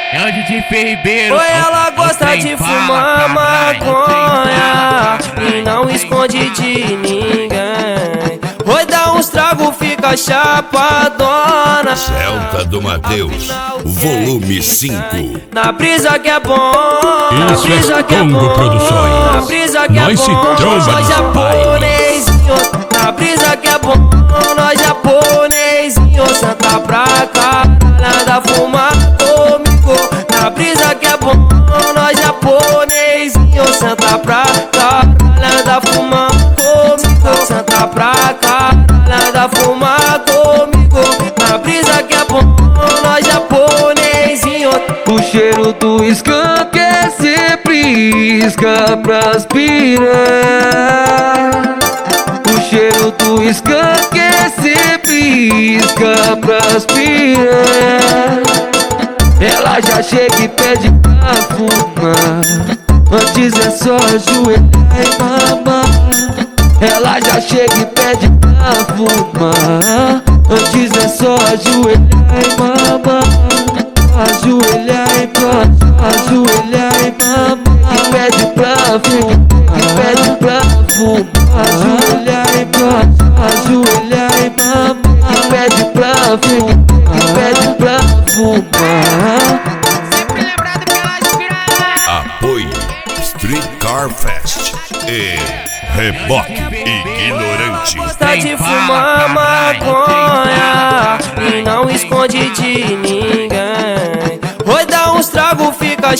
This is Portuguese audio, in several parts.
É o DJ Ribeiro. Oi, ela gosta de fumar maconha e não esconde de ninguém. Oi, dá uns trago, fica chapadona. Celta do Mateus, volume 5. Na brisa que é bom, na Isso brisa é que é Congo bom, Produções. na brisa que é Nós se bom, tromba nós nos japonesinho. Na brisa que é bom, nós japonesinho. Senta pra cá, nada fuma comigo. Na brisa que é bom, nós japonesinho. Senta pra cá, nada fuma comigo. Senta pra cá, nada fuma comigo. Na brisa que é bom, nós japonesinho. O cheiro do skunk é sempre isca pras piranha. O cheiro do skunk é sempre isca pras piranha. Ela já chega e pede pra fumar, antes é só ajoelhar e mamar. Ela já chega e pede pra fumar, antes é só ajoelhar e mamar. Ajoelhar e mamar, ajoelhar e mamar. E pede pra fumar, e pede pra fumar. Ajoelhar e mamar, ajoelhar e mamar. E pede pra fumar, e pede pra fumar. Sempre lembrado pelas piranhas. Apoio Street Car Fest e Reboque Ignorante. Gosta de fumar maconha e não esconde de ninguém. Oi, dá uns trago, fica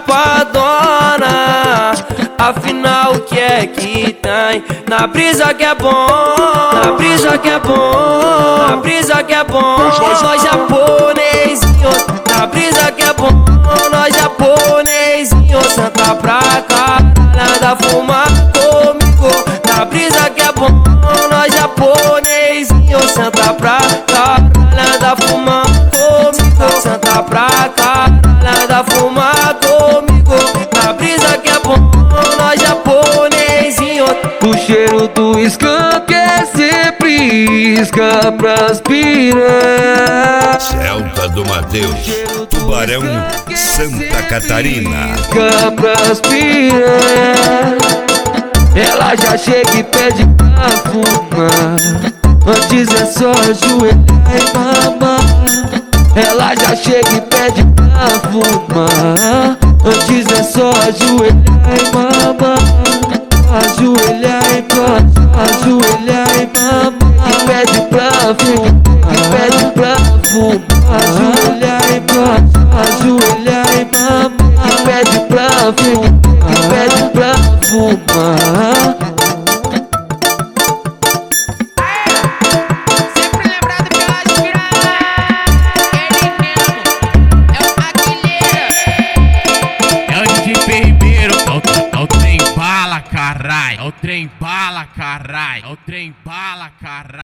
chapadona. Afinal, o que é que tem? Na brisa que é bom, na brisa que é bom, na brisa que é bom. Nós japonesinho, na brisa que é bom, nós japonesinho. Senta pra cá, nada fuma comigo. Na brisa que é bom, nós japonesinho. Senta pra cá, nada fuma comigo. Senta pra cá, nada fuma comigo. Na brisa que é bom, nós japonesinho. O cheiro do skunk é sempre isca pras piranha. Celta do Mateus, Tubarão, Santa Catarina. Isca pras piranha. Ela já chega e pede pra fumar, antes é só ajoelhar e mamar. Ela já chega e pede pra fumar, antes é só ajoelhar e mamar. Ajoelhar e mamar, ajoelhar e mamar. E pede pra fumar, e pede pra fumar. Ajoelhar e mamar, ajoelhar e mamar. E pede pra fumar, e pede pra fumar. Sempre lembrado pelas piranhas. Ele mesmo é o Aguilheira. É o DJ Ribeiro. É o trem bala, carai. É o trem bala, carai. É o trem bala, carai.